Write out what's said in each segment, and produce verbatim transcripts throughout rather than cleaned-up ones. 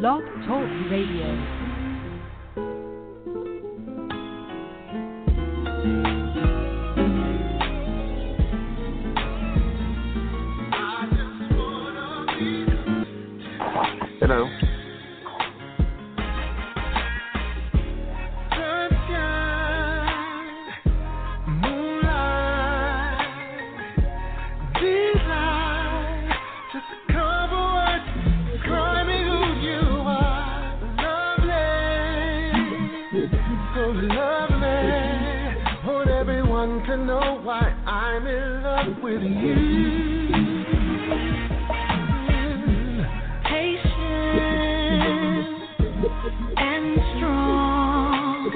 Blog Talk Radio. Hello. To know why I'm in love with you. Patient and strong.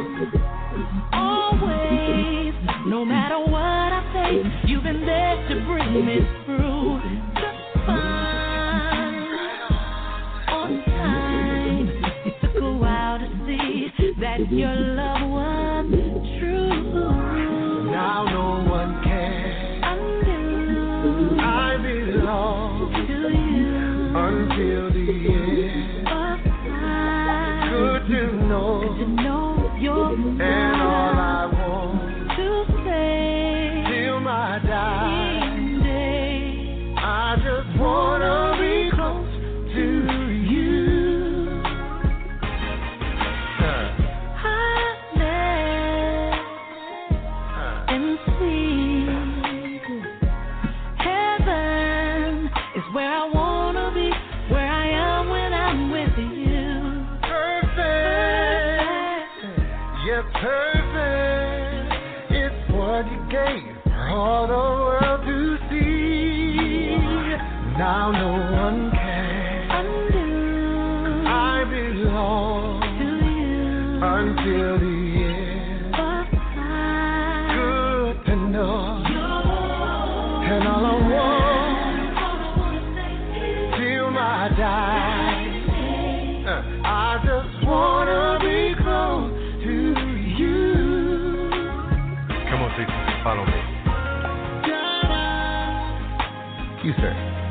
Always, no matter what I face, you've been there to bring me through. Just fine. On time. It took a while to see that your love was true. Now no one can undo. I belong to you until the end of time. Good to know, good to know you're mine. And all I want to say till my dying day, I just wanna be close to you. Perfect, it's what you gave for all the world to see. Now no one can undo. I belong to you until the end of time. Good to know, and all I want till my die. Uh, I just wanna be close. Come on, Jason, follow me. You, sir.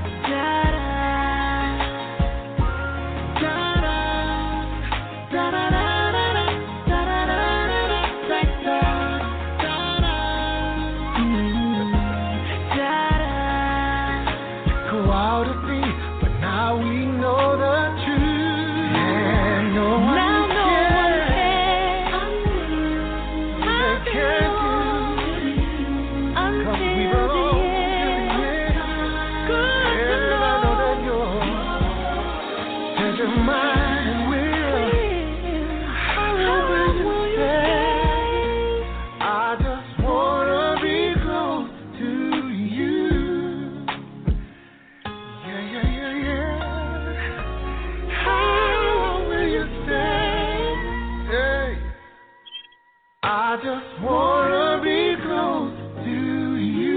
Go out to sea, but now we know the truth. And no one I just wanna be close to you.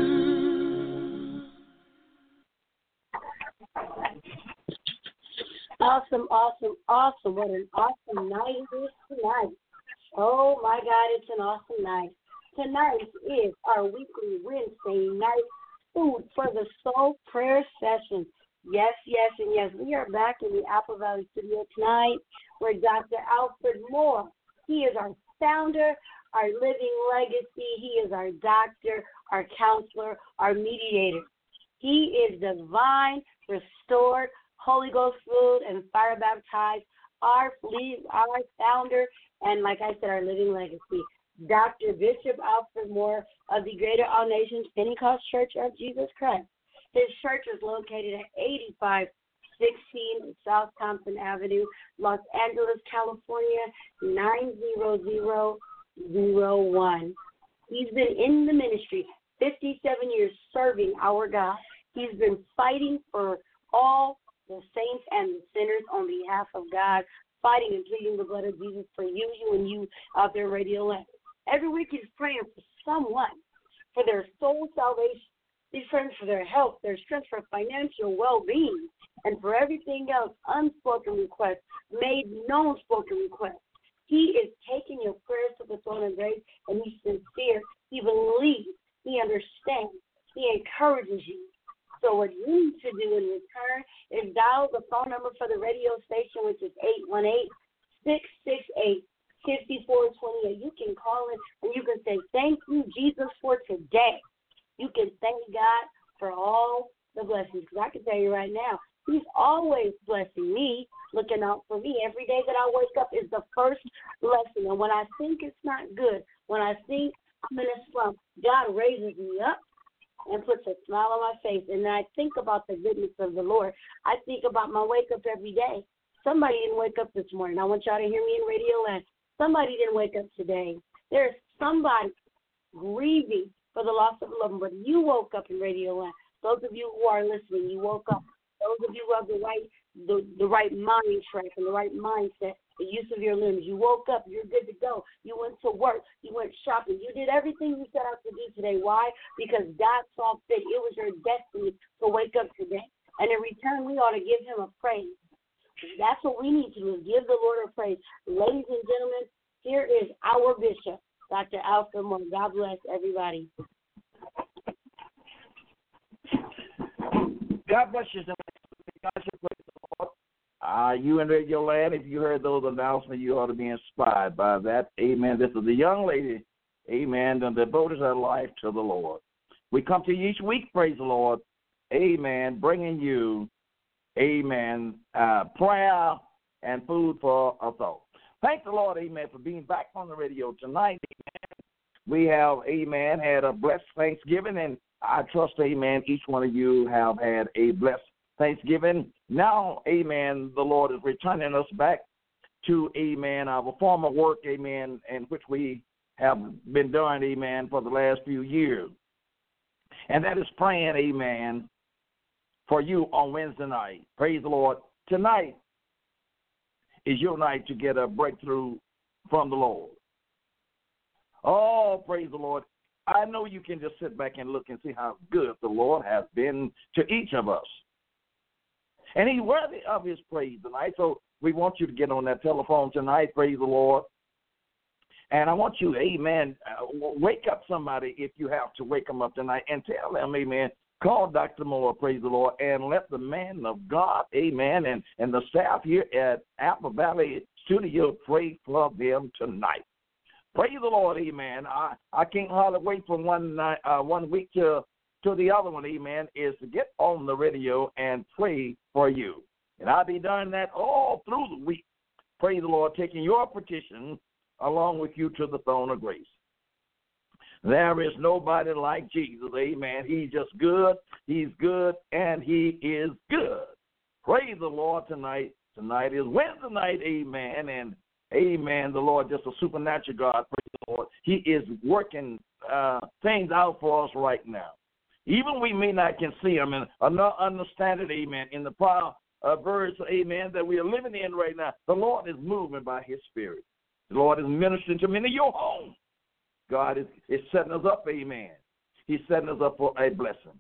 Awesome, awesome, awesome. What an awesome night it is tonight. Oh my God, it's an awesome night. Tonight is our weekly Wednesday night food for the soul prayer session. Yes, yes, and yes. We are back in the Apple Valley studio tonight where Doctor Alfred Moore, he is our founder, our living legacy. He is our doctor, our counselor, our mediator. He is divine, restored, Holy Ghost filled, and fire baptized, our lead, our founder, and like I said, our living legacy. Doctor Bishop Alfred Moore of the Greater All Nations Pentecost Church of Jesus Christ. His church is located at eighty-five sixteen South Thompson Avenue, Los Angeles, California, nine zero zero zero one. He's been in the ministry fifty-seven years serving our God. He's been fighting for all the saints and the sinners on behalf of God, fighting and pleading the blood of Jesus for you, you and you out there radio land. Every week he's praying for someone, for their soul salvation. He's praying for their health, their strength, for financial well-being, and for everything else, unspoken requests, made known spoken requests. He is taking your prayers to the throne of grace, and he's sincere. He believes. He understands. He encourages you. So what you need to do in return is dial the phone number for the radio station, which is eight one eight, six six eight, five four two eight. You can call in and you can say, thank you, Jesus, for today. You can thank God for all the blessings. Because I can tell you right now, he's always blessing me, looking out for me. Every day that I wake up is the first blessing. And when I think it's not good, when I think I'm in a slump, God raises me up and puts a smile on my face. And then I think about the goodness of the Lord. I think about my wake up every day. Somebody didn't wake up this morning. I want y'all to hear me in Radio Land. Somebody didn't wake up today. There's somebody grieving for the loss of a loved one, but you woke up in Radio Land. Those of you who are listening, you woke up. Those of you who have the right, the, the right mind track and the right mindset, the use of your limbs. You woke up. You're good to go. You went to work. You went shopping. You did everything you set out to do today. Why? Because God saw fit. It was your destiny to wake up today. And in return, we ought to give him a praise. That's what we need to do, is give the Lord a praise. Ladies and gentlemen, here is our bishop, Doctor Alfred Moore. God bless everybody. God bless you. God bless you. Uh, you in Radio Land, if you heard those announcements, you ought to be inspired by that. Amen. This is a young lady, amen, that devoted her life to the Lord. We come to you each week, praise the Lord, amen, bringing you, amen, uh, prayer and food for a thought. Thank the Lord, amen, for being back on the radio tonight, amen. We have, amen, had a blessed Thanksgiving, and I trust, amen, each one of you have had a blessed Thanksgiving. Now, amen, the Lord is returning us back to, amen, our former work, amen, in which we have been doing, amen, for the last few years. And that is praying, amen, for you on Wednesday night. Praise the Lord. Tonight is your night to get a breakthrough from the Lord. Oh, praise the Lord. I know you can just sit back and look and see how good the Lord has been to each of us. And he's worthy of his praise tonight. So we want you to get on that telephone tonight, praise the Lord. And I want you, amen, uh, wake up somebody if you have to wake them up tonight and tell them, amen, call Doctor Moore, praise the Lord, and let the man of God, amen, and, and the staff here at Apple Valley Studio pray for them tonight. Praise the Lord, amen. I, I can't hardly wait from one night, uh, one week to to the other one, amen, is to get on the radio and pray for you. And I'll be doing that all through the week. Praise the Lord, taking your petition along with you to the throne of grace. There is nobody like Jesus, amen. He's just good, he's good, and he is good. Praise the Lord tonight. Tonight is Wednesday night, amen, and amen, the Lord, just a supernatural God, praise the Lord. He is working uh, things out for us right now. Even we may not can see him and not understand it, amen, in the prior uh, verse, amen, that we are living in right now. The Lord is moving by his spirit. The Lord is ministering to many of your home. God is, is setting us up, amen. He's setting us up for a blessing.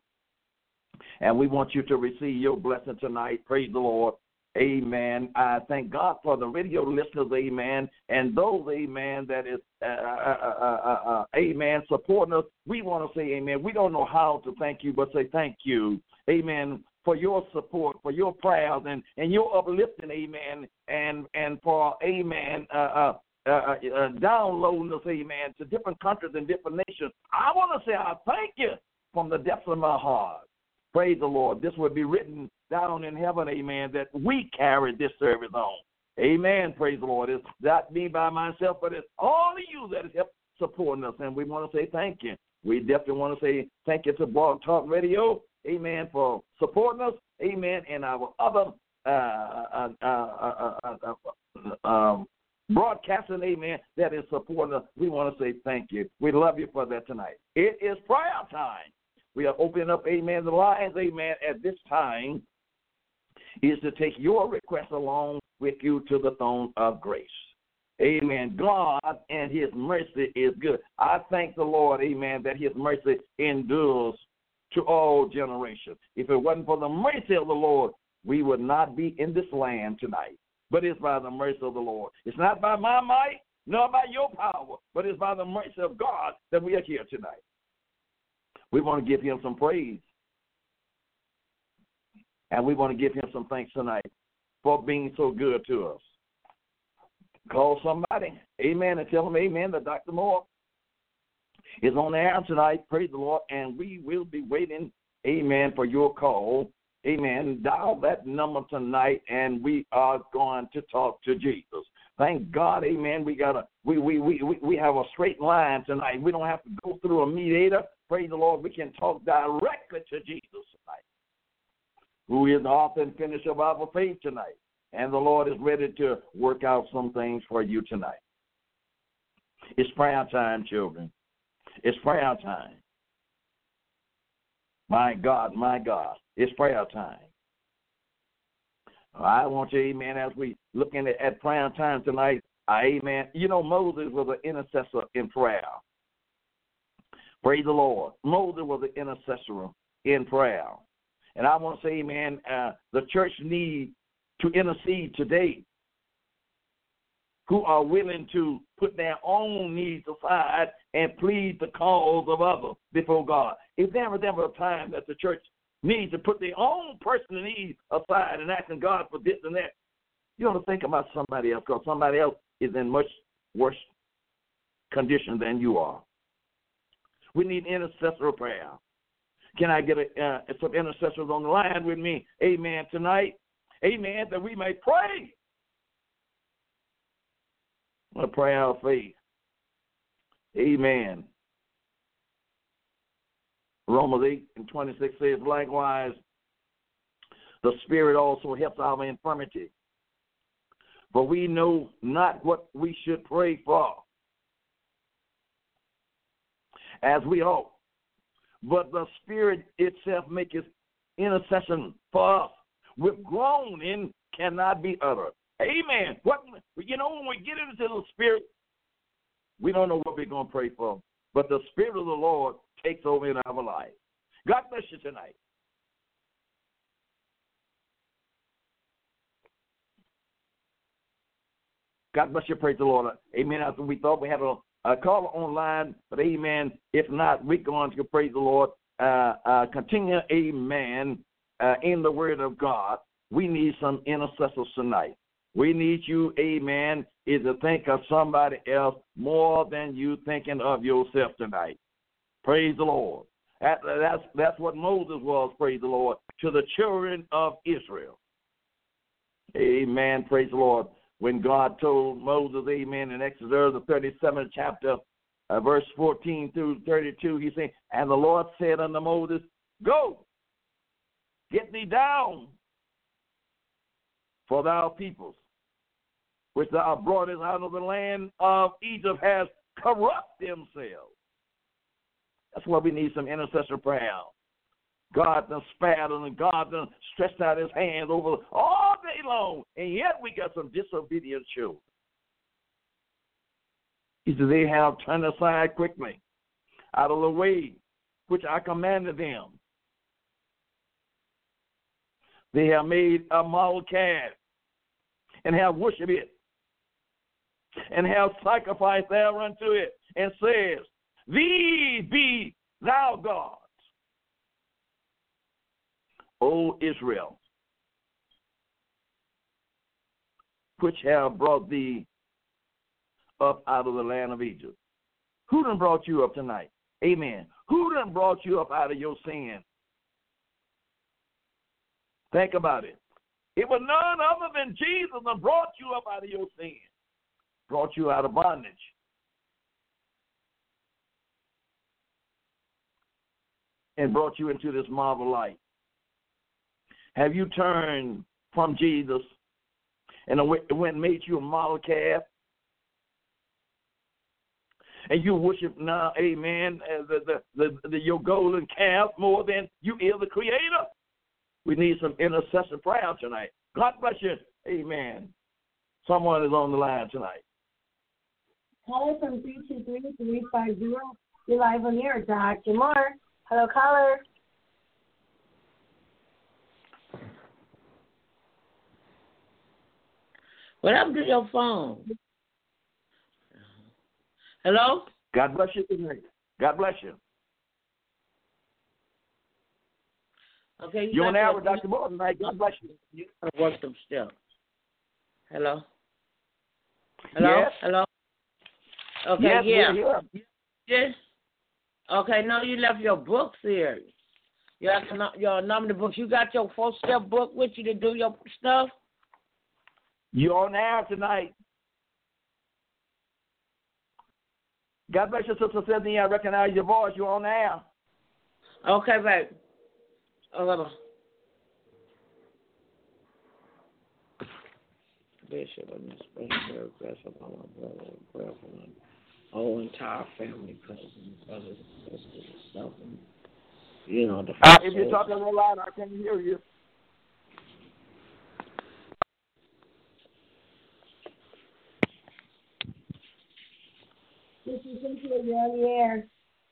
And we want you to receive your blessing tonight. Praise the Lord. Amen. I thank God for the radio listeners, amen, and those, amen, that is, uh, uh, uh, uh, uh, amen, supporting us. We want to say, amen, we don't know how to thank you, but say thank you, amen, for your support, for your prayers, and, and your uplifting, amen, and, and for, amen, uh, uh, uh, uh, downloading us, amen, to different countries and different nations. I want to say I thank you from the depths of my heart. Praise the Lord. This will be written down in heaven, amen, that we carry this service on. Amen. Praise the Lord. It's not me by myself, but it's all of you that has helped supporting us, and we want to say thank you. We definitely want to say thank you to Blog Talk Radio, amen, for supporting us, amen, and our other uh, uh, uh, uh, uh, uh, um, broadcasting, amen, that is supporting us. We want to say thank you. We love you for that tonight. It is prayer time. We are opening up, amen, the lines, amen, at this time is to take your request along with you to the throne of grace. Amen. God and his mercy is good. I thank the Lord, amen, that his mercy endures to all generations. If it wasn't for the mercy of the Lord, we would not be in this land tonight. But it's by the mercy of the Lord. It's not by my might, nor by your power, but it's by the mercy of God that we are here tonight. We want to give him some praise. And we want to give him some thanks tonight for being so good to us. Call somebody, amen, and tell them, amen, that Doctor Moore is on the air tonight. Praise the Lord. And we will be waiting, amen, for your call. Amen. Dial that number tonight, and we are going to talk to Jesus. Thank God, amen. We got a we we we we have a straight line tonight. We don't have to go through a mediator. Praise the Lord. We can talk directly to Jesus tonight, who is the author and finisher of our faith tonight. And the Lord is ready to work out some things for you tonight. It's prayer time, children. It's prayer time. My God, my God. It's prayer time. I want you, amen, as we looking at, at prayer time tonight, amen. You know, Moses was an intercessor in prayer. Praise the Lord. Moses was an intercessor in prayer. And I want to say, amen, uh, the church needs to intercede today, who are willing to put their own needs aside and plead the cause of others before God. Is there ever a time that the church needs to put their own personal needs aside and asking God for this and that? You want to think about somebody else, because somebody else is in much worse condition than you are. We need intercessory prayer. Can I get a, uh, some intercessors on the line with me? Amen. Tonight, amen, that we may pray. A prayer of faith. Amen. Romans eight and twenty-six says, likewise, the Spirit also helps our infirmity. For we know not what we should pray for, as we ought. But the Spirit itself maketh intercession for us with groaning cannot be uttered. Amen. What you know, when we get into the Spirit, we don't know what we're going to pray for, but the Spirit of the Lord takes over in our life. God bless you tonight. God bless you. Praise the Lord. Amen. As we thought we had a, a caller online, but amen. If not, we're going to praise the Lord. Uh, uh, continue, amen, uh, in the Word of God. We need some intercessors tonight. We need you, amen, is to think of somebody else more than you thinking of yourself tonight. Praise the Lord. That, that's, that's what Moses was, praise the Lord, to the children of Israel. Amen, praise the Lord. When God told Moses, amen, in Exodus, the thirty-seventh chapter, uh, verse fourteen through thirty-two, he said, and the Lord said unto Moses, go, get thee down, for thou peoples, which thou broughtest out of the land of Egypt, has corrupted themselves. That's why we need some intercessor prayer. God done spared and God done stretched out his hands over all day long, and yet we got some disobedient children. He said they have turned aside quickly out of the way which I commanded them. They have made a model calf and have worshipped it and have sacrificed thereunto it, and says, these be thou gods, O Israel, which have brought thee up out of the land of Egypt. Who done brought you up tonight? Amen. Who done brought you up out of your sin? Think about it. It was none other than Jesus that brought you up out of your sin, brought you out of bondage. And brought you into this marvel light. Have you turned from Jesus and went and made you a model calf? And you worship now, amen, the, the, the, the, your golden calf more than you is the Creator? We need some intercession prayer tonight. God bless you. Amen. Someone is on the line tonight. Caller from three two three, three five zero. You're live on the air, Doctor Moore. Hello, caller. What happened to your phone? Hello? God bless you tonight. God bless you. Okay, you You're on got air to- with Doctor Moore tonight. God bless you. You gotta work them steps. Hello? Hello? Yes. Hello? Okay, Yes, yeah. we're here. Yes. Okay, no, you left your books here. You have to, your number of books. You got your four-step book with you to do your stuff? You're on air tonight. God bless you, Sister Cynthia. I recognize your voice. You're on air. Okay, babe. Oh, Bishop and Miss Springfield, bless upon my brother, prayer for my whole entire family, cousins, brothers, and sisters, and stuff. And, you know, the Uh, if you're talking a little loud, I can't hear you. This is Cynthia. You're on the air.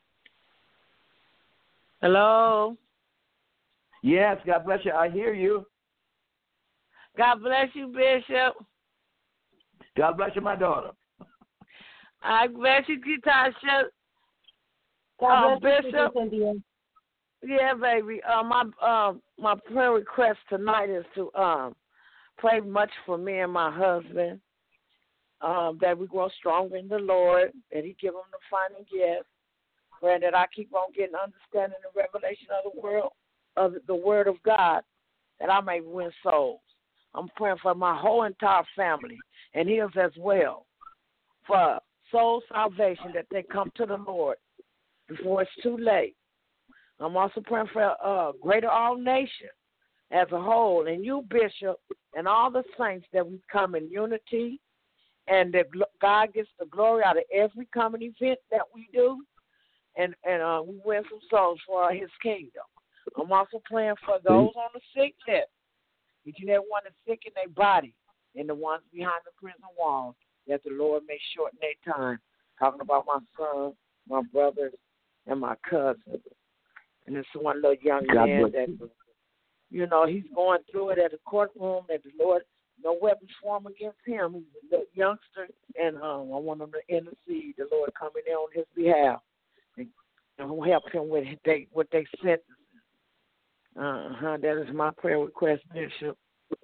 Hello. Yes, God bless you. I hear you. God bless you, Bishop. God bless you, my daughter. I bless you, Kitasha. God Um, bless you, Bishop. Cynthia. Yeah, baby. Uh, my uh, my prayer request tonight is to um, pray much for me and my husband, um, that we grow stronger in the Lord, that He give them the final gift, praying that I keep on getting understanding and revelation of the world, of the Word of God, that I may win souls. I'm praying for my whole entire family and his as well, for soul salvation, that they come to the Lord before it's too late. I'm also praying for uh, Greater All Nation as a whole, and you, Bishop, and all the saints, that we come in unity, and that God gets the glory out of every coming event that we do, and, and uh, we win some souls for His kingdom. I'm also praying for those on the sick list, each and every one is sick in their body, and the ones behind the prison walls, that the Lord may shorten their time. Talking about my son, my brothers, and my cousin. And this one little young God man bless that, you. you know, he's going through it at the courtroom, that the Lord, no weapons formed against him. He's a little youngster, and um, I want him to intercede, the Lord coming in on his behalf, and, and help him with they with their sentences. Uh-huh, that is my prayer request, Bishop.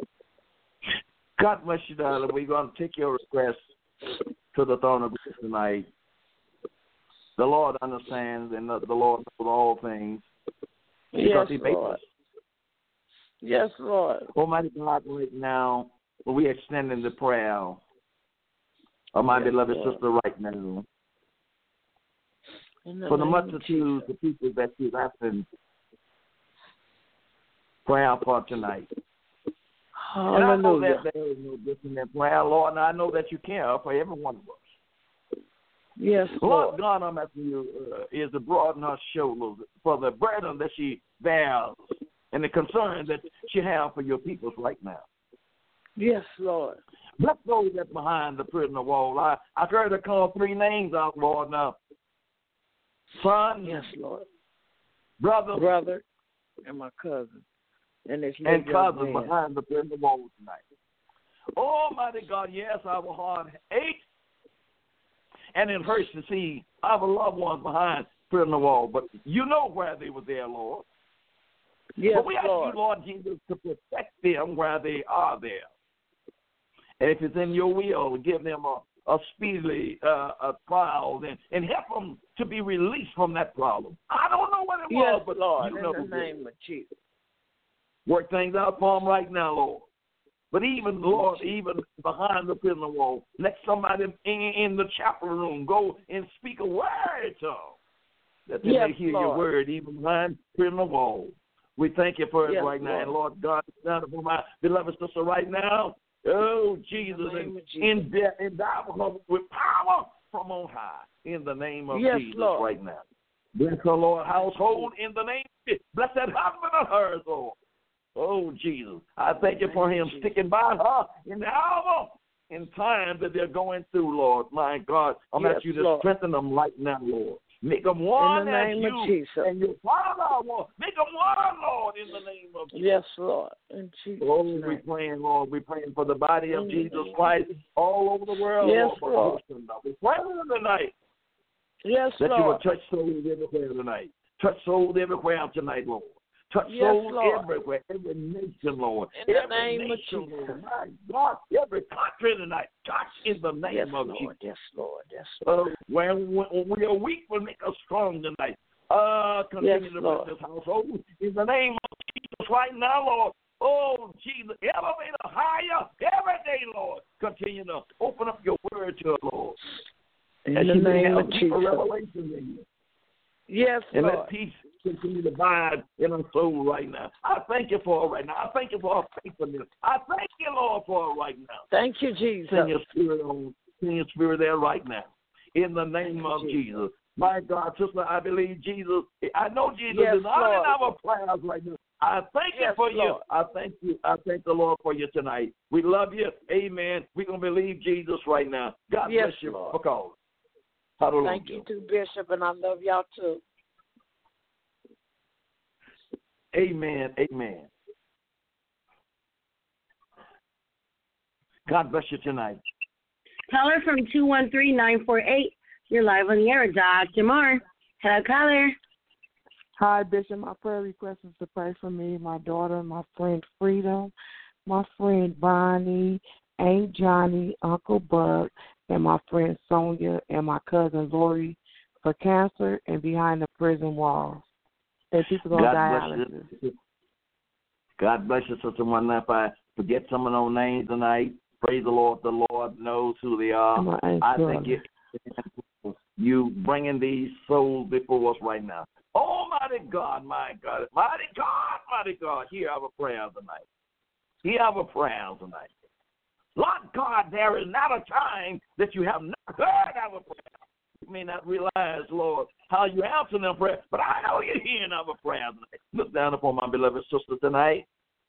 God bless you, darling. We're going to take your request to the throne of grace tonight. The Lord understands, and the, the Lord knows all things. Because Yes, He made Lord. us. Yes, Lord. Almighty God, right now, we extending the prayer of my Yes, beloved Lord. sister right now. In the For the name of multitudes of people that she's asking prayer for tonight. And I know Hallelujah. that there is no different in prayer, Lord, and I know that you care for every one of us. Yes, Lord Lord. God, I'm asking you uh, is to broaden her shoulders for the burden that she bears and the concern that she has for your peoples right now. Yes, Lord. Bless those that behind the prisoner wall. I, I heard her call three names out, Lord, now. Son, Yes, Lord. brother, Brother and my cousin. And this and little young cousin man. behind the prisoner wall tonight. Almighty God, yes, our heart aches, and it hurts to see our loved ones behind prisoner wall. But you know where they were there, Lord. Yes, but we ask Lord. you, Lord Jesus, to protect them where they are there. And if it's in your will, give them a, a speedily uh, a trial and, and help them to be released from that problem. I don't know what it Yes, was, but Lord. you In know the it. name of Jesus. Work things out for them right now, Lord. But even, Lord, even behind the prison wall, let somebody in, in the chapel room go and speak a word to them, that they Yes, may hear Lord. your word even behind prison wall. We thank you for it Yes, right now. Lord. And, Lord God, now for my beloved sister right now, oh, Jesus, In the name and of Jesus. endow endow her with power from on high in the name of Yes, Jesus Lord. right now. Bless her, Lord, household in the name of Jesus. Bless that husband of hers, Lord. Oh, Jesus. I thank you for him sticking by her in the hour, in time that they're going through, Lord. My God, I'm Yes, asking you to Lord. strengthen them right now, Lord. Make them one In the as name of you Jesus. and your Father, Lord. Make them one, Lord, in the name of Jesus. Yes, Lord. In Jesus' Oh, name. we're praying, Lord. We're praying for the body of Mm. Jesus Christ all over the world, Yes, Lord. Lord. We're praying tonight Yes, that you will Lord. touch souls everywhere tonight. Touch souls everywhere tonight, Lord. Touch Yes, souls Lord. everywhere, every nation, Lord. In the every name of nation, Jesus. Lord. My God, every country tonight. Touch in the name Yes, of Lord. Jesus. Yes, Lord. Yes, Lord. Uh, when, when we are weak, will make us strong tonight. Uh, continue Yes, to Lord. bless this household in the name of Jesus right now, Lord. Oh, Jesus, elevate us higher every day, Lord. Continue to open up your word to us, Lord. In That the you may name have of deeper Jesus. revelation in you. Yes, And Lord. let peace continue to abide in our soul right now. I thank you for it right now. I thank you for our faithfulness. I thank you, Lord, for it right now. Thank you, Jesus. Send your spirit on. Send your spirit there right now. In the name of Jesus. Jesus. My God, sister, I believe Jesus. I know Jesus Yes, is not Lord. in our prayers right now. I thank Yes, you for Lord. you. I thank you. I thank the Lord for you tonight. We love you. Amen. We're going to believe Jesus right now. God Yes, bless you Lord. for calling. Hallelujah. Thank you too, Bishop, and I love y'all too. Amen. Amen. God bless you tonight. Caller from two one three nine four eight. You're live on the air, Doctor Moore. Hello, caller. Hi, Bishop. My prayer request is to pray for me, my daughter, my friend Freedom, my friend Bonnie, Aunt Johnny, Uncle Bug, and my friend Sonia and my cousin Lori for cancer and behind the prison walls. And people on God dialysis. bless you. God bless you, Sister One. If I forget some of those names tonight, praise the Lord. The Lord knows who they are. My Aunt I Shirley. think it, you bringing these souls before us right now. Almighty God, my God, mighty God, mighty God, hear our prayers tonight. Hear our prayers tonight. Lord God, there is not a time that you have not heard our prayers. You may not realize, Lord, how you answer them prayers, but I know you're hearing our prayers tonight. Look down upon my beloved sister tonight.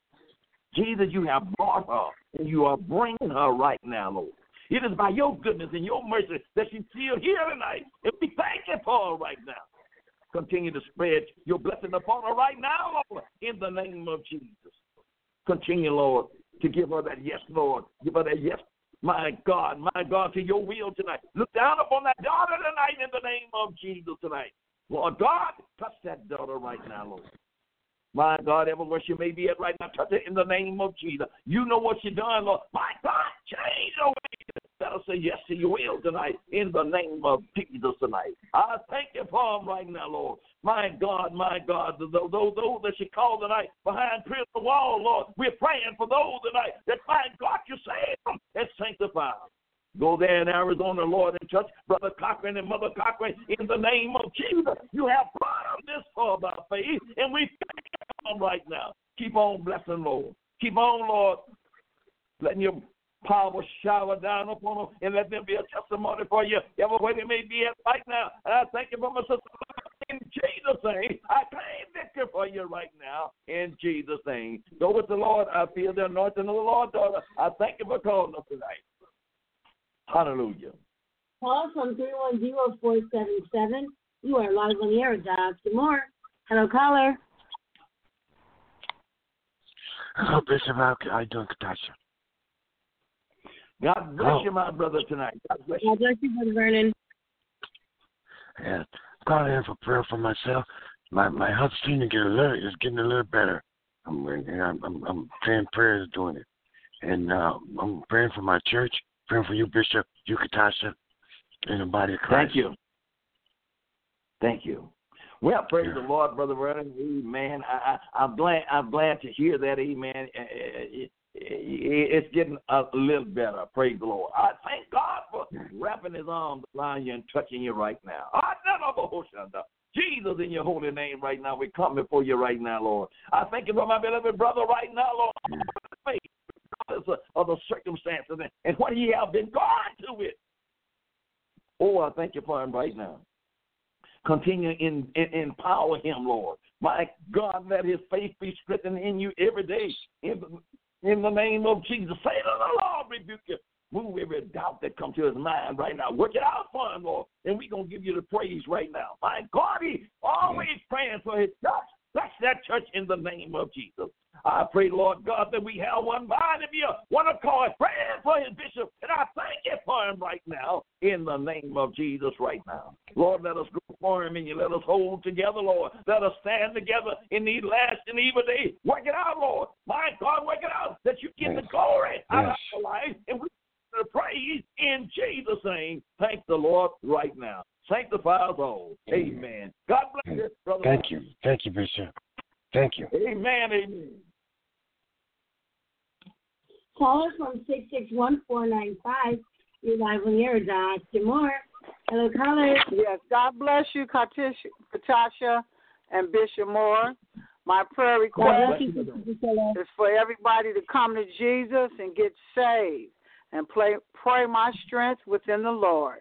Jesus, you have brought her, and you are bringing her right now, Lord. It is by your goodness and your mercy that she's still here tonight, and we thank you for her right now. Continue to spread your blessing upon her right now, Lord, in the name of Jesus. Continue, Lord, to give her that yes, Lord. Give her that yes, my God, my God, to your will tonight. Look down upon that daughter tonight in the name of Jesus tonight. Lord God, touch that daughter right now, Lord. My God, everywhere she may be at right now, touch her in the name of Jesus. You know what she's done, Lord. My God, change her ways. Let us say yes to your will tonight in the name of Jesus tonight. I thank you for them right now, Lord. My God, my God, those, those, those that she called tonight behind prison wall, Lord, we're praying for those tonight that, my God, you save them and sanctify them. Go there in Arizona, Lord, and touch Brother Cochran and Mother Cochran in the name of Jesus. You have brought them this far by faith, and we thank you for them right now. Keep on blessing, Lord. Keep on, Lord, letting your power shower down upon them, and let them be a testimony for you, everywhere they may be at right now. And I thank you for my sister. In Jesus' name, I claim victory for you right now. In Jesus' name. Go with the Lord. I feel the anointing of the Lord, daughter. I thank you for calling us tonight. Hallelujah. Call from three one zero four seven seven. You are live on the air, Doctor Moore. Hello, caller. Hello, Bishop. How are you doing, Katasha? God bless Hello. you, my brother, tonight. God bless you. God bless you, Brother Vernon. Yeah, I'm calling in for prayer for myself. My my health seems to get a little, is getting a little better. I'm I'm I'm, I'm praying prayers doing it, and uh, I'm praying for my church, praying for you, Bishop, you, Katasha, and the body of Christ. Thank you. Thank you. Well, praise Yeah. the Lord, Brother Vernon. Amen. I, I, I'm glad. I'm glad to hear that. Amen. It, it's getting a little better. Praise the Lord. I thank God for wrapping His arms around you and touching you right now. Jesus, in your holy name right now, we come before you right now, Lord. I thank you for my beloved brother right now, Lord. Regardless of the circumstances and what he has been going to it. Oh, I thank you for him right now. Continue in, in empower him, Lord. My God, let his faith be strengthened in you every day. In the, in the name of Jesus, say to the Lord, rebuke you. Move every doubt that comes to his mind right now. Work it out for him, Lord. And we're going to give you the praise right now. My God, he's always praying for his church. Bless that church in the name of Jesus. I pray, Lord God, that we have one mind to be a one accord, praying for his bishop. And I thank you for him right now in the the name of Jesus right now. Lord, let us go firm in you. Let us hold together, Lord. Let us stand together in these last and evil days. Work it out, Lord. My God, work it out that you get yes. the glory out yes. of our life. And we give the praise in Jesus' name. Thank the Lord right now. Sanctify us all. Amen. God bless you, brother. Thank you. Thank you, Bishop. Thank you. Amen. Amen. Caller from six six one four nine five. You're live on the air, Doctor Moore. Hello, caller. Yes, God bless you, Katasha and Bishop Moore. My prayer request is for everybody to come to Jesus and get saved and play, pray my strength within the Lord.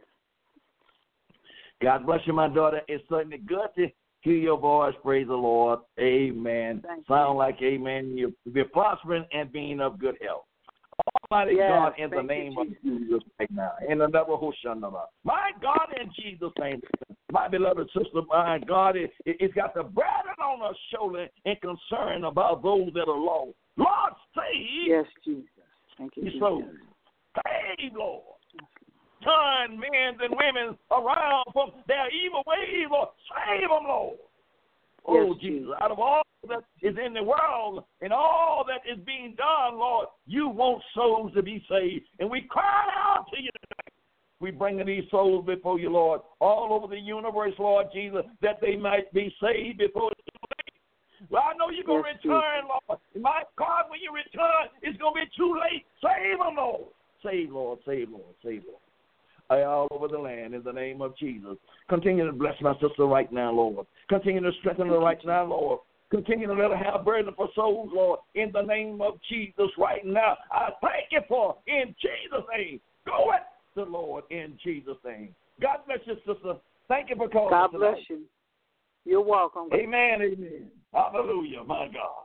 God bless you, my daughter. It's certainly good to hear your voice. Praise the Lord. Amen. Thank Sound you. like amen. You're, you're prospering and being of good health. Almighty yes, God, in the name you, of Jesus right now. In the name of Hoshanaba. My God, in Jesus' name. My beloved sister, my God, it, it, it's got the burden on our shoulder and concern about those that are lost. Lord, save. Yes, Jesus. Thank you, Jesus. Souls. Save, Lord. Turn men and women around from their evil ways, Lord. Save them, Lord. Oh, yes, Jesus, out of all that is in the world and all that is being done, Lord, you want souls to be saved. And we cry out to you tonight. We bring these souls before you, Lord, all over the universe, Lord Jesus, that they might be saved before it's too late. Well, I know you're going to yes, return, Jesus. Lord. My God, when you return, it's going to be too late. Save them, Lord. Save, Lord. Save, Lord. Save, Lord. All over the land in the name of Jesus. Continue to bless my sister right now, Lord. Continue to strengthen her right now, Lord. Continue to let her have burden for souls, Lord, in the name of Jesus right now. I thank you for in Jesus' name. Go it the Lord in Jesus' name. God bless you, sister. Thank you for calling. God tonight. bless you. You're welcome. Amen, amen. Hallelujah, my God.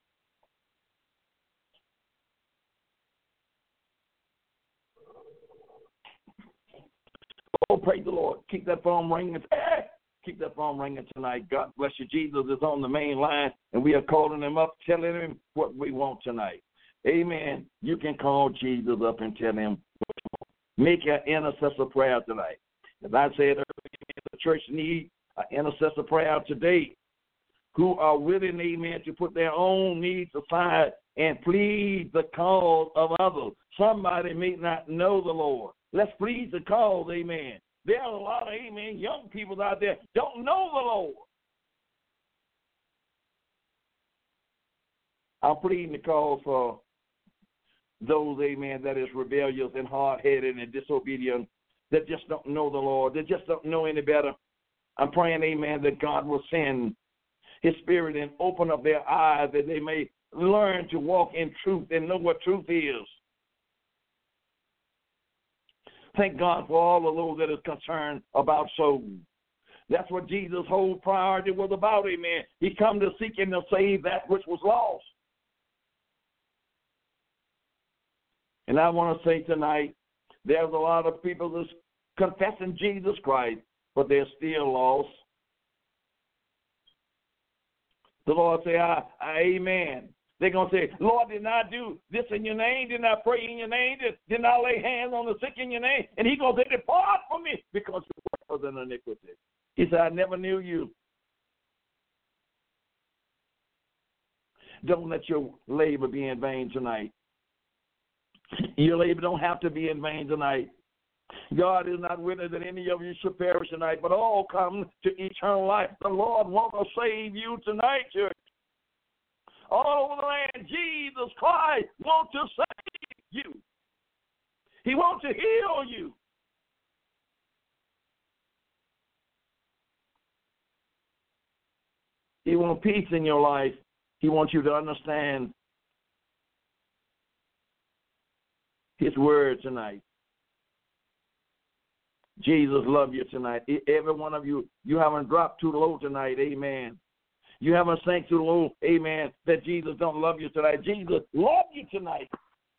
Oh, praise the Lord. Keep that phone ringing. Keep that phone ringing tonight. God bless you. Jesus is on the main line, and we are calling him up, telling him what we want tonight. Amen. You can call Jesus up and tell him what you want. Make an intercessor prayer tonight. As I said earlier, the church needs an intercessor prayer today who are willing, amen, to put their own needs aside and plead the cause of others. Somebody may not know the Lord. Let's plead the cause, amen. There are a lot of, amen, young people out there don't know the Lord. I'm pleading the cause for those, amen, that is rebellious and hard-headed and disobedient, that just don't know the Lord, that just don't know any better. I'm praying, amen, that God will send his spirit and open up their eyes that they may learn to walk in truth and know what truth is. Thank God for all of those that is concerned about souls. That's what Jesus' whole priority was about, amen. He come to seek and to save that which was lost. And I want to say tonight, there's a lot of people that's confessing Jesus Christ, but they're still lost. The Lord say, I, I, amen. They're going to say, Lord, did I do this in your name? Did I pray in your name? Did, did I lay hands on the sick in your name? And he's going to say, depart from me because you work was an iniquity. He said, I never knew you. Don't let your labor be in vain tonight. Your labor don't have to be in vain tonight. God is not willing that any of you should perish tonight, but all come to eternal life. The Lord wants to save you tonight, church. All over the land, Jesus Christ wants to save you. He wants to heal you. He wants peace in your life. He wants you to understand his word tonight. Jesus loves you tonight. Every one of you, you haven't dropped too low tonight. Amen. You haven't sank too low. Amen. That Jesus don't love you tonight. Jesus loves you tonight.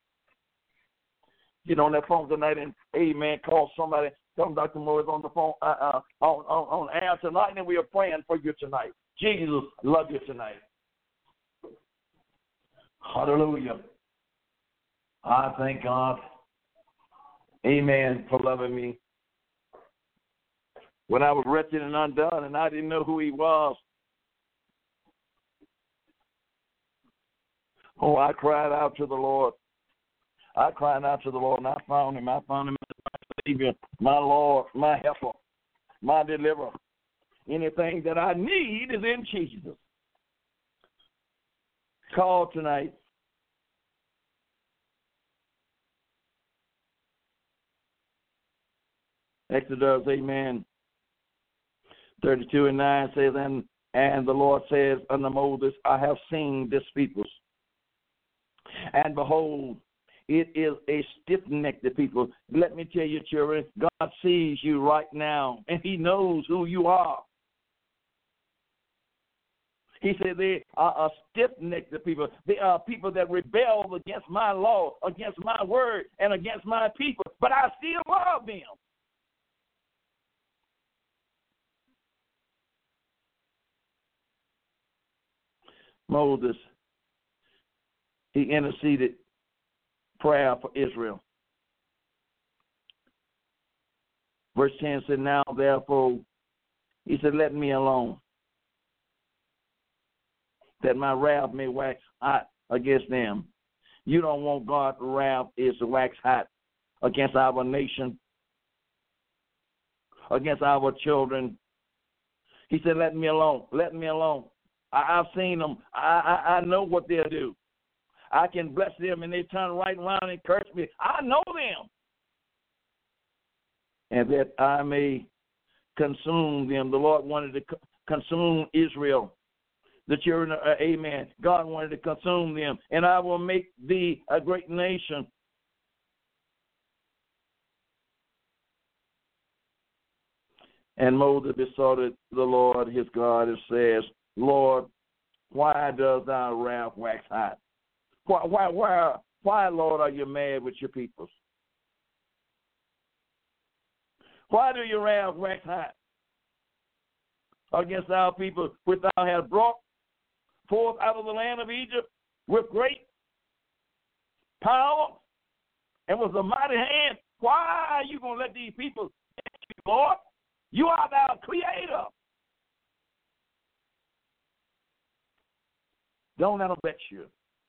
Get on that phone tonight and, amen, call somebody. Tell them Doctor Moore is on the phone, uh, uh, on, on, on air tonight, and we are praying for you tonight. Jesus loves you tonight. Hallelujah. I thank God, amen, for loving me. when I was wretched and undone and I didn't know who he was. Oh, I cried out to the Lord. I cried out to the Lord, and I found him. I found him as my Savior, my Lord, my helper, my deliverer. Anything that I need is in Jesus. Call tonight. Exodus, amen, thirty-two and nine says, and, and the Lord says unto Moses, I have seen this people, and behold, it is a stiff-necked people. Let me tell you, children, God sees you right now, and he knows who you are. He said they are a stiff-necked people. They are people that rebel against my law, against my word, and against my people, but I still love them. Moses, he interceded prayer for Israel. Verse ten said, now therefore, he said, let me alone, that my wrath may wax hot against them. You don't want God's wrath is to wax hot against our nation, against our children. He said, let me alone, let me alone. I, I've seen them. I, I, I know what they'll do. I can bless them, and they turn right around and curse me. I know them. And that I may consume them. The Lord wanted to co- consume Israel. The children, uh, amen. God wanted to consume them. And I will make thee a great nation. And Moses besought the Lord his God and says, Lord, why does thy wrath wax hot? Why, why, why, why, Lord, are you mad with your people? Why do your wrath wax hot against our people, which thou hast brought forth out of the land of Egypt with great power and with a mighty hand? Why are you going to let these people get you, Lord? You are thou creator. Don't let them vex you.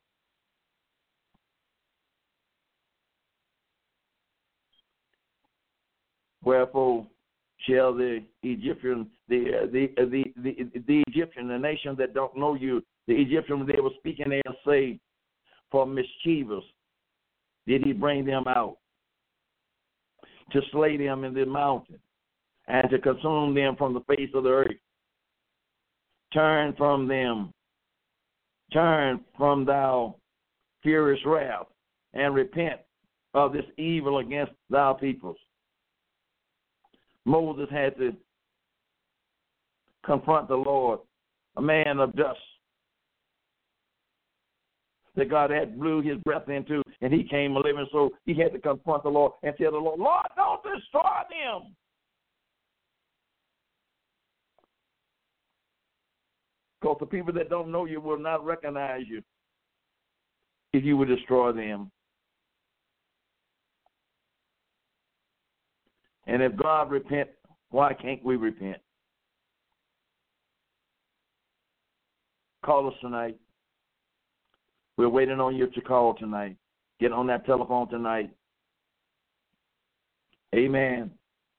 Wherefore shall the Egyptian, the, the the the the Egyptian, the nation that don't know you, the Egyptian, they were speaking, they'll say, for mischievous did he bring them out, to slay them in the mountain, and to consume them from the face of the earth. Turn from them, turn from thou furious wrath, and repent of this evil against thou peoples. Moses had to confront the Lord, a man of dust that God had blew his breath into, and he came a living. So he had to confront the Lord and tell the Lord, Lord, don't destroy them. Because the people that don't know you will not recognize you if you would destroy them. And if God repent, why can't we repent? Call us tonight. We're waiting on you to call tonight. Get on that telephone tonight. Amen.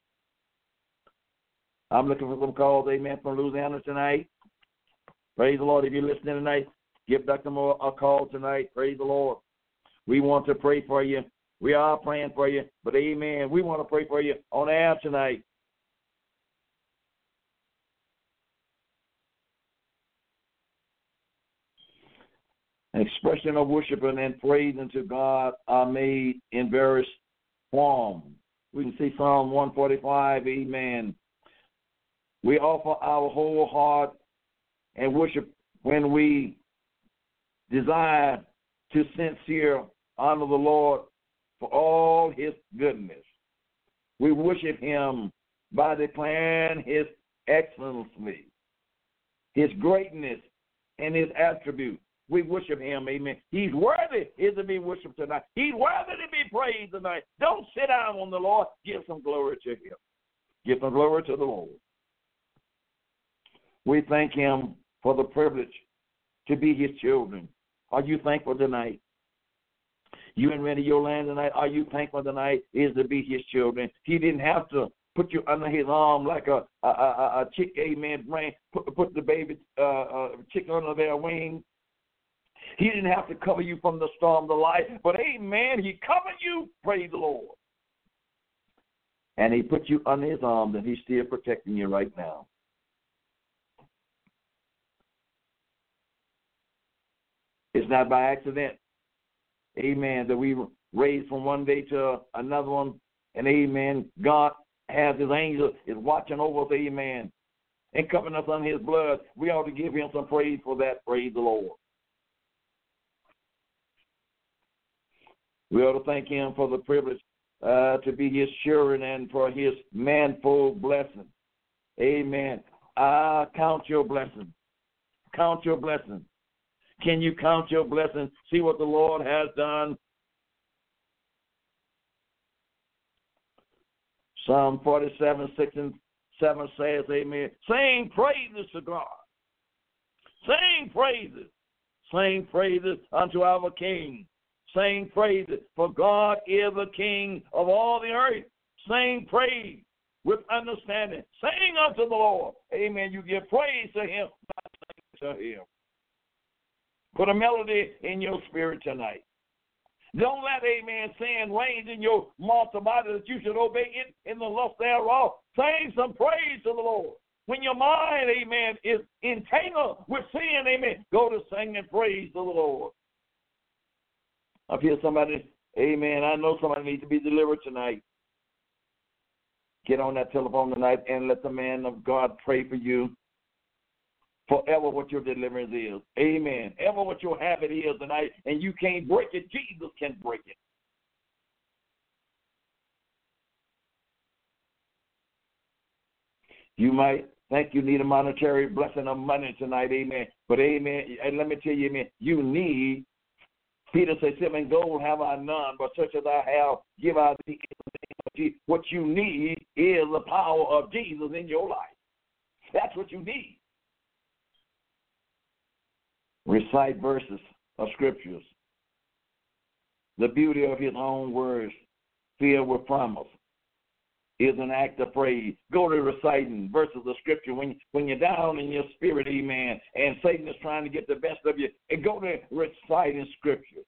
I'm looking for some calls, amen, from Louisiana tonight. Praise the Lord. If you're listening tonight, give Doctor Moore a call tonight. Praise the Lord. We want to pray for you. We are praying for you, but amen, we want to pray for you on air tonight. Expression of worship and praise unto God are made in various forms. We can see Psalm one forty-five, amen. We offer our whole heart and worship when we desire to sincere honor the Lord for all his goodness. We worship him by declaring his excellency, his greatness, and his attributes. We worship him, amen. He's worthy is to be worshipped tonight. He's worthy to be praised tonight. Don't sit down on the Lord. Give some glory to him. Give some glory to the Lord. We thank him for the privilege to be his children. Are you thankful tonight? You in Radio Land tonight, are you thankful tonight is to be his children? He didn't have to put you under his arm like a a, a, a chick, amen, bring, put, put the baby uh, uh, chick under their wing. He didn't have to cover you from the storm, the light, but amen, he covered you, praise the Lord. And he put you under his arms, and he's still protecting you right now. It's not by accident, amen, that we raised from one day to another one, and amen, God has his angel, is watching over us, amen, and covering us under his blood. We ought to give him some praise for that, praise the Lord. We ought to thank him for the privilege uh, to be his children and for his manifold blessing. Amen. I count your blessing. Count your blessing. Can you count your blessing? See what the Lord has done. Psalm forty-seven, six and seven says, amen, sing praises to God. Sing praises. Sing praises unto our King. Sing praises, for God is the King of all the earth. Sing praise with understanding. Sing unto the Lord. Amen. You give praise to him, not to him. Put a melody in your spirit tonight. Don't let, amen, sin reign in your mortal body that you should obey it in the lust thereof. Sing some praise to the Lord. When your mind, amen, is entangled with sin, amen, go to sing and praise to the Lord. I feel somebody, amen, I know somebody needs to be delivered tonight. Get on that telephone tonight and let the man of God pray for you forever what your deliverance is. Amen. Ever what your habit is tonight, and you can't break it, Jesus can break it. You might think you need a monetary blessing of money tonight, amen. But, amen, and let me tell you, amen, you need, Peter said, silver and gold have I none, but such as I have, give I thee in the name of Jesus. What you need is the power of Jesus in your life. That's what you need. Recite verses of scriptures. The beauty of his own words, filled with promise, is an act of praise. Go to reciting verses of scripture when, when you're down in your spirit, amen, and Satan is trying to get the best of you, and go to reciting scripture.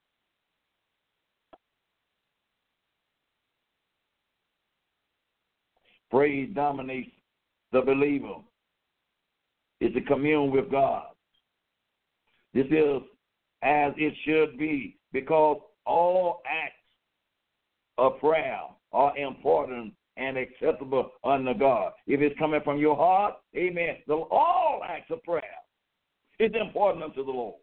Praise dominates the believer. It's a commune with God. This is as it should be, because all acts of prayer are important and acceptable unto God. If it's coming from your heart, amen, the, all acts of prayer is important unto the Lord.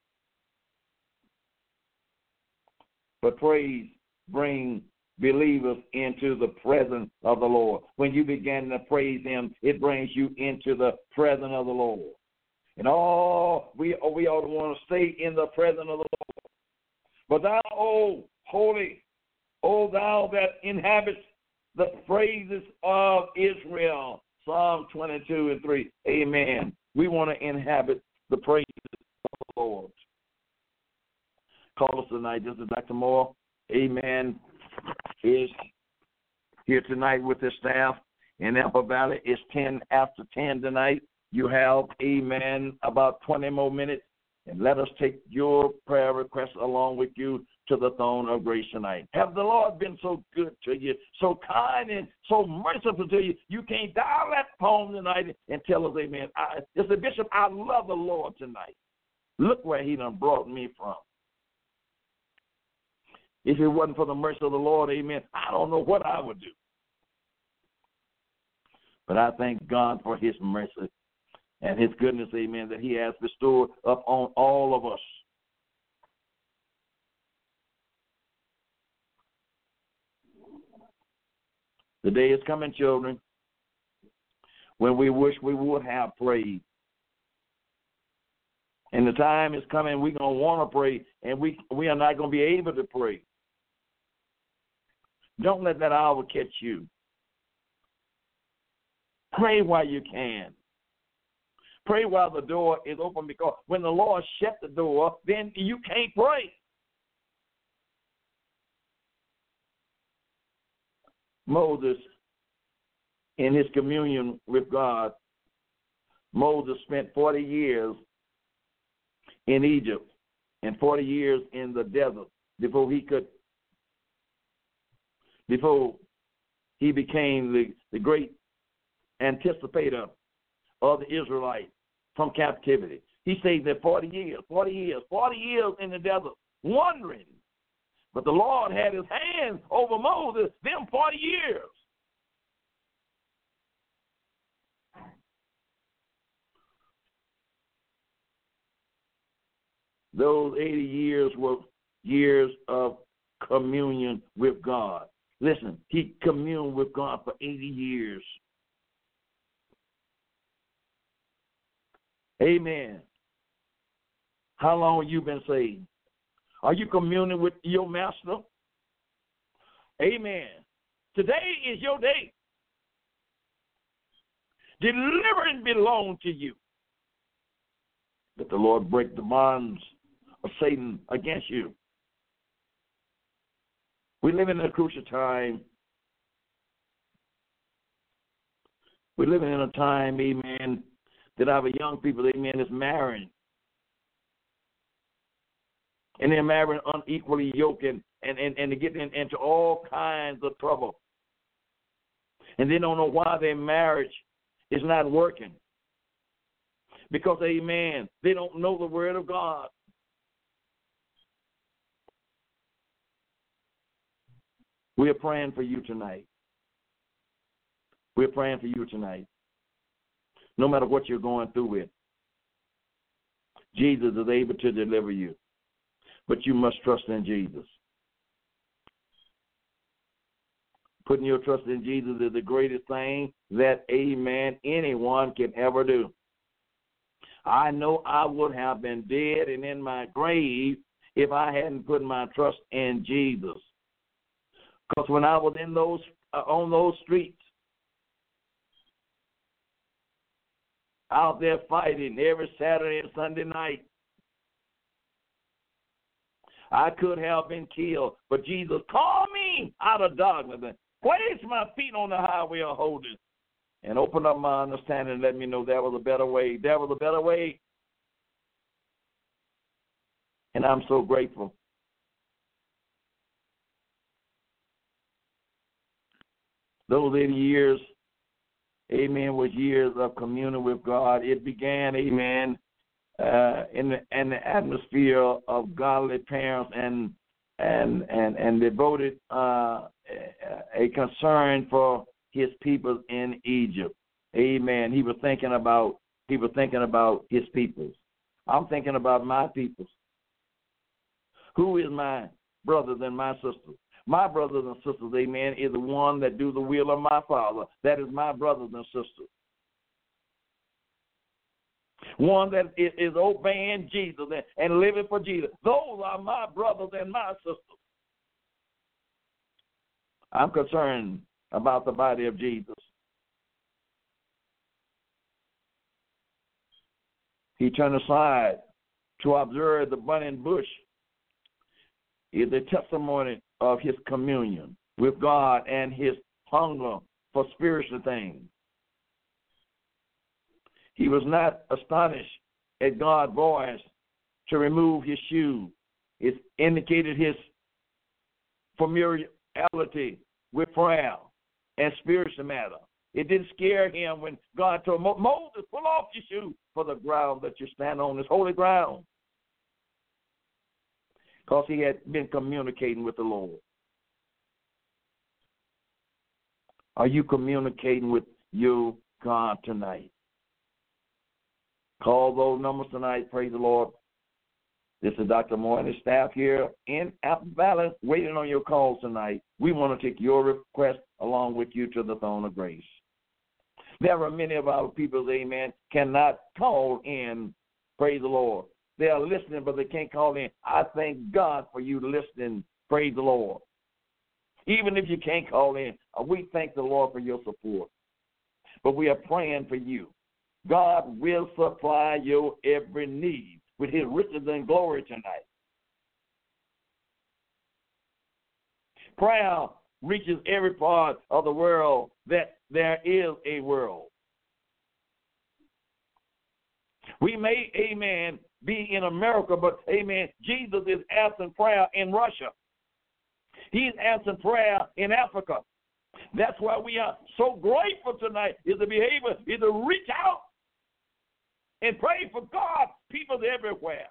But praise brings believers into the presence of the Lord. When you begin to praise him, it brings you into the presence of the Lord. And all we, we ought to want to stay in the presence of the Lord. But thou, O holy, O thou that inhabits the praises of Israel. Psalm twenty-two and three. Amen. We want to inhabit the praises of the Lord. Call us tonight. This is Doctor Moore. Amen. Is here tonight with the staff in Apple Valley. It's ten after ten tonight. You have, amen, about twenty more minutes. And let us take your prayer requests along with you to the throne of grace tonight. Have the Lord been so good to you, so kind and so merciful to you, you can't dial that phone tonight and tell us, amen. I, it's a bishop, I love the Lord tonight. Look where he done brought me from. If it wasn't for the mercy of the Lord, amen, I don't know what I would do. But I thank God for his mercy and his goodness, amen, that he has bestowed upon all of us. The day is coming, children, when we wish we would have prayed. And the time is coming we're going to want to pray, and we, we are not going to be able to pray. Don't let that hour catch you. Pray while you can. Pray while the door is open, because when the Lord shut the door, then you can't pray. Moses, in his communion with God, Moses spent forty years in Egypt and forty years in the desert before he could, before he became the, the great anticipator of the Israelites from captivity. He stayed there forty years, forty years, forty years in the desert, wandering. But the Lord had his hands over Moses them forty years. Those eighty years were years of communion with God. Listen, he communed with God for eighty years. Amen. How long have you been saved? Are you communing with your master? Amen. Today is your day. Deliverance belongs to you. Let the Lord break the bonds of Satan against you. We live in a crucial time. We're living in a time, amen, that our young people, amen, is marrying. And they're marrying unequally yoked and, and, and, and they're getting into all kinds of trouble. And they don't know why their marriage is not working. Because, amen, they don't know the word of God. We are praying for you tonight. We're praying for you tonight. No matter what you're going through with, Jesus is able to deliver you. But you must trust in Jesus. Putting your trust in Jesus is the greatest thing that, amen, anyone can ever do. I know I would have been dead and in my grave if I hadn't put my trust in Jesus. Because when I was in those uh, on those streets, out there fighting every Saturday and Sunday night, I could have been killed, but Jesus called me out of darkness and placed my feet on the highway of holiness and opened up my understanding and let me know there was a better way. There was a better way. And I'm so grateful. Those eighty years, amen, was years of communion with God. It began, amen, uh, in, the, in the atmosphere of godly parents and and and, and devoted uh, a concern for his people in Egypt. Amen. He was thinking about he was thinking about his people. I'm thinking about my people. Who is my brothers and my sisters? My brothers and sisters, amen, is the one that do the will of my Father. That is my brothers and sisters. One that is, is obeying Jesus and, and living for Jesus. Those are my brothers and my sisters. I'm concerned about the body of Jesus. He turned aside to observe the burning bush. Is a testimony of his communion with God and his hunger for spiritual things. He was not astonished at God's voice to remove his shoe. It indicated his familiarity with prayer and spiritual matter. It didn't scare him when God told Moses, pull off your shoe, for the ground that you stand on is holy ground. Because he had been communicating with the Lord. Are you communicating with your God tonight? Call those numbers tonight. Praise the Lord. This is Doctor Moore and his staff here in Apple Valley waiting on your calls tonight. We want to take your request along with you to the throne of grace. There are many of our people, amen, cannot call in. Praise the Lord. They are listening, but they can't call in. I thank God for you listening. Praise the Lord. Even if you can't call in, we thank the Lord for your support. but we are praying for you. God will supply your every need with his riches and glory tonight. Prayer reaches every part of the world that there is a world. We may, amen, be in America, but, amen, Jesus is answering prayer in Russia. He's answering prayer in Africa. That's why we are so grateful tonight, is to be able is to reach out and pray for God, people everywhere.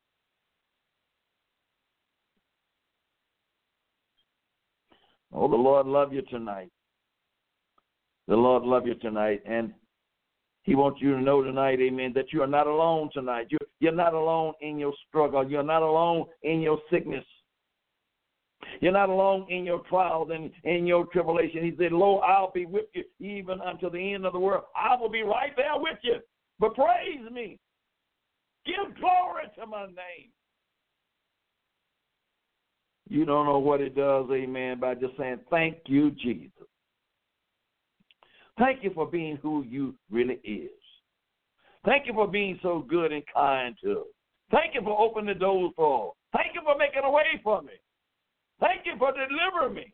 Oh, the Lord love you tonight. The Lord love you tonight, and he wants you to know tonight, amen, that you are not alone tonight. You're, you're not alone in your struggle. You're not alone in your sickness. You're not alone in your trials and in your tribulation. He said, Lord, I'll be with you even until the end of the world. I will be right there with you. But praise me. Give glory to my name. You don't know what it does, amen, by just saying, thank you, Jesus. Thank you for being who you really is. Thank you for being so good and kind to us. Thank you for opening the doors for us. Thank you for making a way for me. Thank you for delivering me.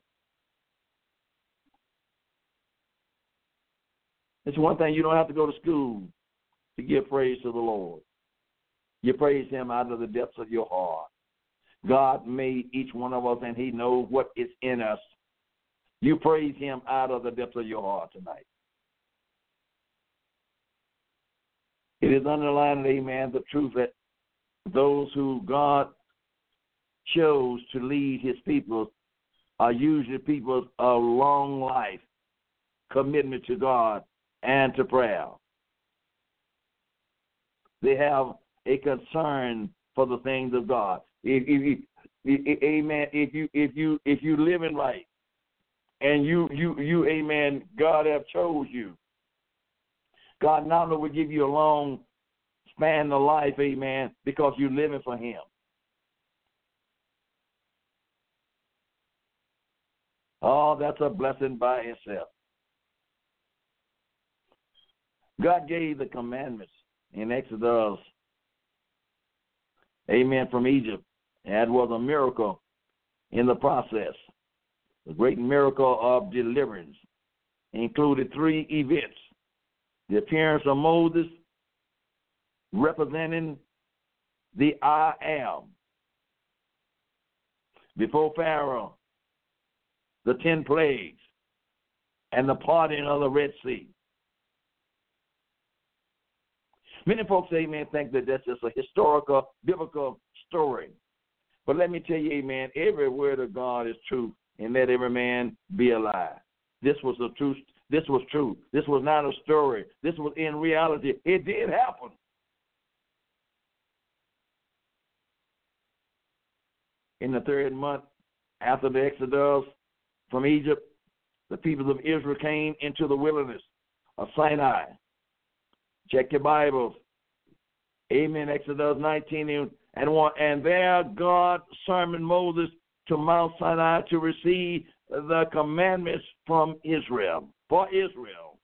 It's one thing, you don't have to go to school to give praise to the Lord. You praise him out of the depths of your heart. God made each one of us, and he knows what is in us. You praise him out of the depths of your heart tonight. It is underlined, amen, the truth that those who God chose to lead his people are usually people of long life, commitment to God and to prayer. They have a concern for the things of God. If, if, if, if, amen. If you if you if you living right, and you you you amen, God have chose you. God not only will give you a long span of life, amen, because you're living for him. Oh, that's a blessing by itself. God gave the commandments in Exodus, amen, from Egypt. That was a miracle in the process. The great miracle of deliverance included three events. The appearance of Moses, representing the I am. Before Pharaoh, the ten plagues, and the parting of the Red Sea. Many folks, amen, think that that's just a historical, biblical story. But let me tell you, amen, every word of God is true, and let every man be a lie. This was the truth. This was true. This was not a story. This was in reality. It did happen. In the third month after the Exodus from Egypt, the people of Israel came into the wilderness of Sinai. Check your Bibles. Amen. Exodus nineteen and one. And there God summoned Moses to Mount Sinai to receive the commandments from Israel, for Israel.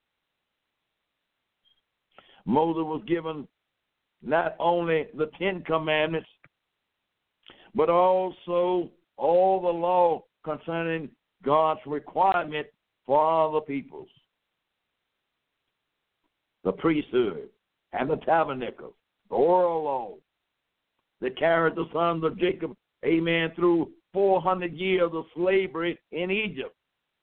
Moses was given not only the Ten Commandments, but also all the law concerning God's requirement for all the peoples. The priesthood and the tabernacle, the oral law that carried the sons of Jacob, amen, through four hundred years of slavery in Egypt.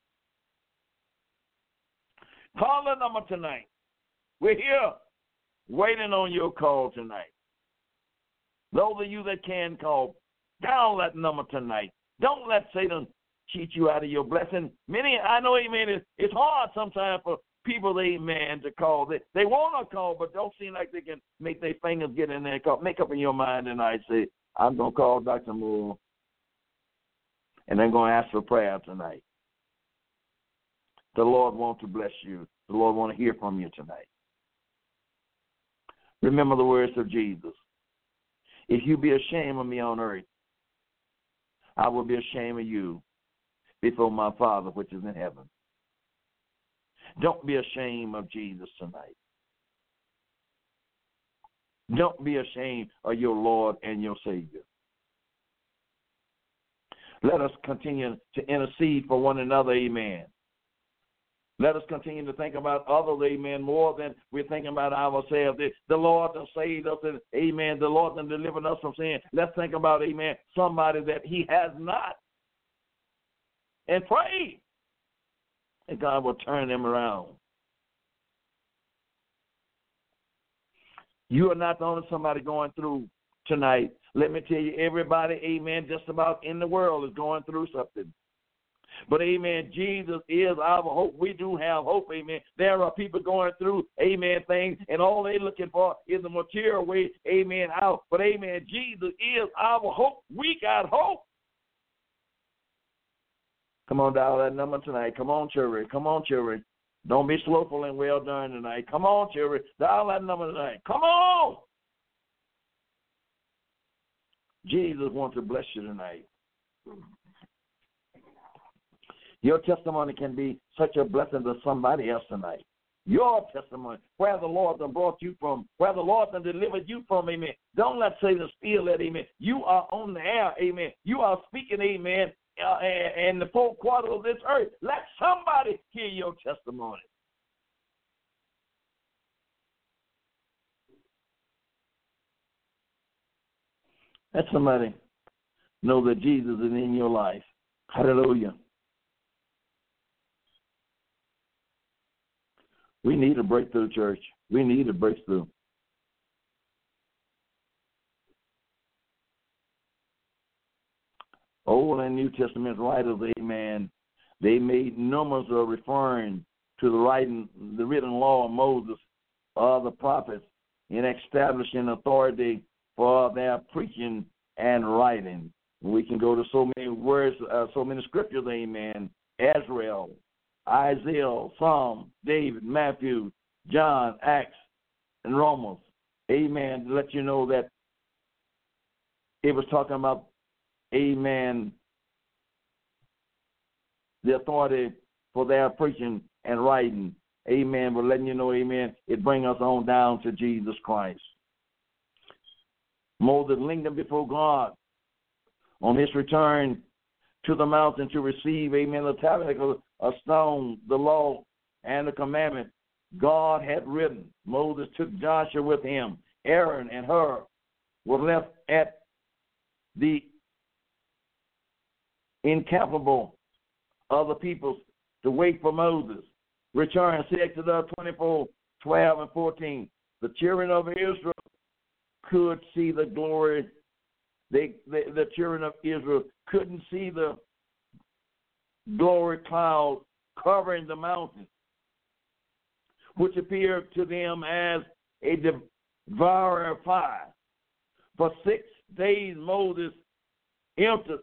Call the number tonight. We're here waiting on your call tonight. Those of you that can call, dial that number tonight. Don't let Satan cheat you out of your blessing. Many, I know, amen, it's, it's hard sometimes for people, amen, to call. They, they want to call, but don't seem like they can make their fingers get in there and call. Make up in your mind tonight, say, I'm going to call Doctor Moore, and I'm going to ask for prayer tonight. The Lord wants to bless you. The Lord wants to hear from you tonight. Remember the words of Jesus. If you be ashamed of me on earth, I will be ashamed of you before my Father which is in heaven. Don't be ashamed of Jesus tonight. Don't be ashamed of your Lord and your Savior. Let us continue to intercede for one another, amen. Let us continue to think about others, amen, more than we're thinking about ourselves. The, the Lord has saved us, and, amen, the Lord has delivered us from sin. Let's think about, amen, somebody that he has not. And pray, and God will turn them around. You are not the only somebody going through tonight. Let me tell you, everybody, amen, just about in the world is going through something. But, amen, Jesus is our hope. We do have hope, amen. There are people going through, amen, things, and all they're looking for is the material way, amen, out. But, amen, Jesus is our hope. We got hope. Come on, dial that number tonight. Come on, children. Come on, children. Don't be slothful and well done tonight. Come on, children. Dial that number tonight. Come on. Jesus wants to bless you tonight. Your testimony can be such a blessing to somebody else tonight. Your testimony, where the Lord has brought you from, where the Lord has delivered you from, amen. Don't let Satan steal that, amen. You are on the air, amen. You are speaking, amen, uh, in the four quarters of this earth. Let somebody hear your testimony. Let somebody know that Jesus is in your life. Hallelujah. We need a breakthrough, church. We need a breakthrough. Old and New Testament writers, amen, they made numbers of referring to the writing, the written law of Moses or the prophets in establishing authority for their preaching and writing. We can go to so many words, uh, so many scriptures, amen. Israel, Isaiah, Psalm, David, Matthew, John, Acts, and Romans. Amen. To let you know that it was talking about, amen, the authority for their preaching and writing. Amen. But letting you know, amen, it brings us on down to Jesus Christ. Moses lingered before God on his return to the mountain to receive, amen, the tabernacle, a stone, the law, and the commandment God had written. Moses took Joshua with him. Aaron and Hur were left at the encampable of the people to wait for Moses. Return, see Exodus twenty-four, twelve, and fourteen. The children of Israel could see the glory. They, they, the children of Israel couldn't see the glory cloud covering the mountain, which appeared to them as a devouring fire. For six days Moses entered,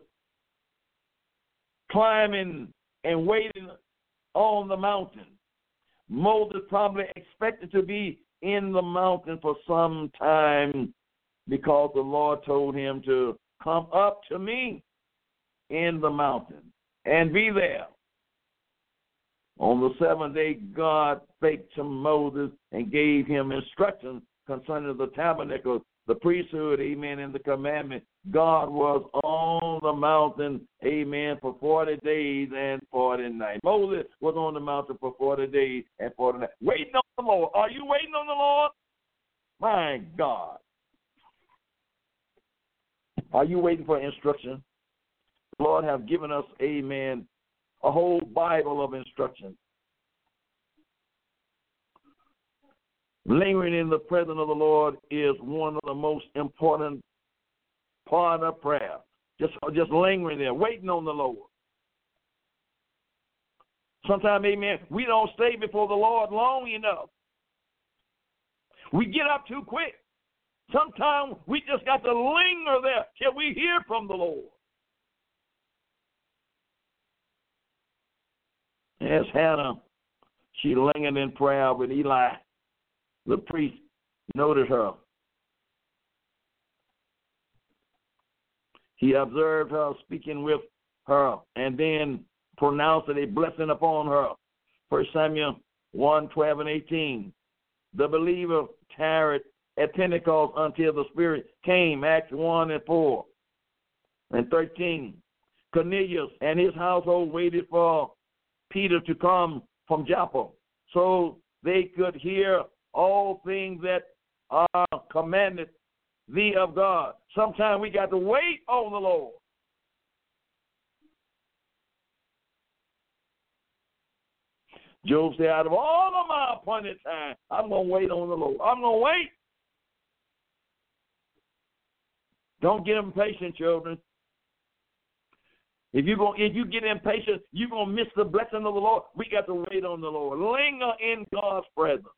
climbing and waiting on the mountain. Moses probably expected to be in the mountain for some time because the Lord told him to come up to me in the mountain and be there. On the seventh day, God spake to Moses and gave him instructions concerning the tabernacle, the priesthood, amen, and the commandment. God was on the mountain, amen, for forty days and forty nights. Moses was on the mountain for forty days and forty nights. Waiting on the Lord. Are you waiting on the Lord? My God. Are you waiting for instruction? The Lord has given us, amen, a whole Bible of instruction. Lingering in the presence of the Lord is one of the most important part of prayer. Just, just lingering there, waiting on the Lord. Sometimes, amen, we don't stay before the Lord long enough. We get up too quick. Sometimes we just got to linger there till we hear from the Lord. As Hannah, she lingered in prayer with Eli. The priest noted her. He observed her speaking with her and then pronounced a blessing upon her. First Samuel one, twelve, and eighteen. The believer tarried at Pentecost until the Spirit came, Acts one and four. And thirteen, Cornelius and his household waited for Peter to come from Joppa so they could hear all things that are commanded thee of God. Sometimes we got to wait on the Lord. Job said, out of all of my appointed time, I'm going to wait on the Lord. I'm going to wait. Don't get impatient, children. If you go, if you get impatient, you're going to miss the blessing of the Lord. We got to wait on the Lord. Linger in God's presence.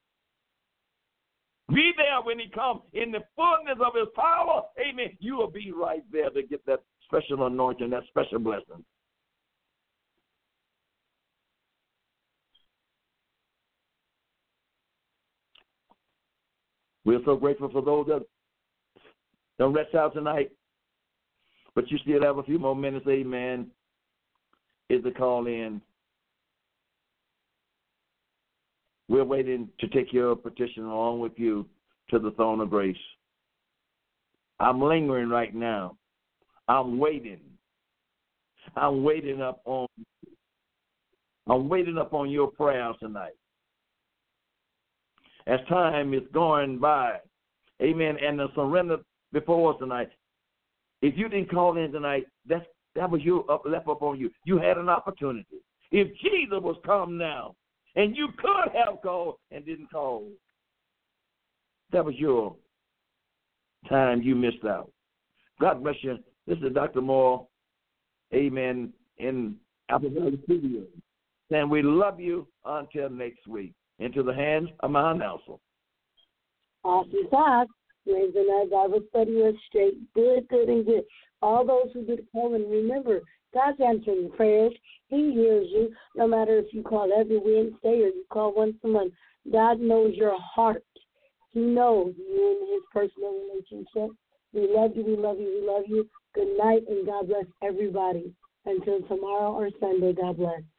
Be there when he comes in the fullness of his power. Amen. You will be right there to get that special anointing, that special blessing. We're so grateful for those that don't rest out tonight, but you still have a few more minutes, amen, is the call in. We're waiting to take your petition along with you to the throne of grace. I'm lingering right now. I'm waiting. I'm waiting up on I'm waiting up on your prayers tonight. As time is going by, amen, and the surrender before us tonight. If you didn't call in tonight, that's, that was your up, left up on you. You had an opportunity. If Jesus was come now, and you could have called and didn't call, that was your time you missed out. God bless you. This is Doctor Moore, amen, in Apple Valley Studio. And we love you until next week. Into the hands of my announcer. Awesome sauce. Wednesday night Bible study was straight. Good, good, and good. All those who did call, and remember, God's answering prayers. He hears you, no matter if you call every Wednesday or you call once a month. God knows your heart. He knows you and his personal relationship. We love you, we love you, we love you. Good night, and God bless everybody. Until tomorrow or Sunday, God bless.